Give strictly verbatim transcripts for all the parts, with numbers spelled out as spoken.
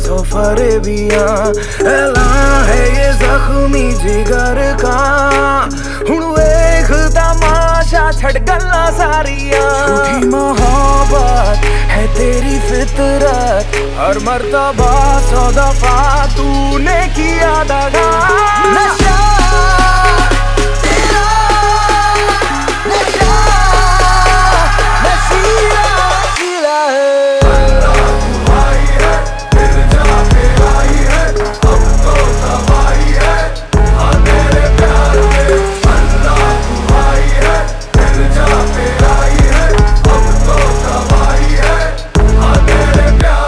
सौ फरेबियां ऐलान है ये जख्मी जिगर का। हुण वेख तमाशा छड़ गल्ला सारियां, झूठी मोहब्बत है तेरी फितरत, हर मर्तबा सौ दफा तूने किया दगा। नशा तेरा नशा नशीला नशीला है। अल्लाह तू भाई है, मिर्जा पे आई है, अब तो तबाही है हाँ तेरे प्यार में। अल्लाह तू भाई है, मिर्जा पे आई है, अब तो तबाही है हाँ तेरे प्यार।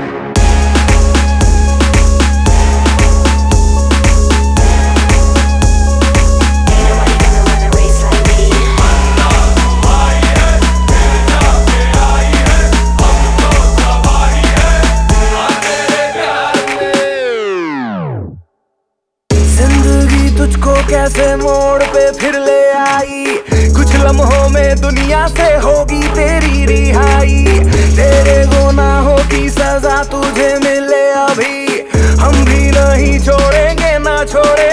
तुझको कैसे मोड़ पे फिर ले आई, कुछ लम्हों में दुनिया से होगी तेरी रिहाई। तेरे गुनाहों की सजा तुझे मिले अभी, हम भी नहीं छोड़ेंगे ना छोड़े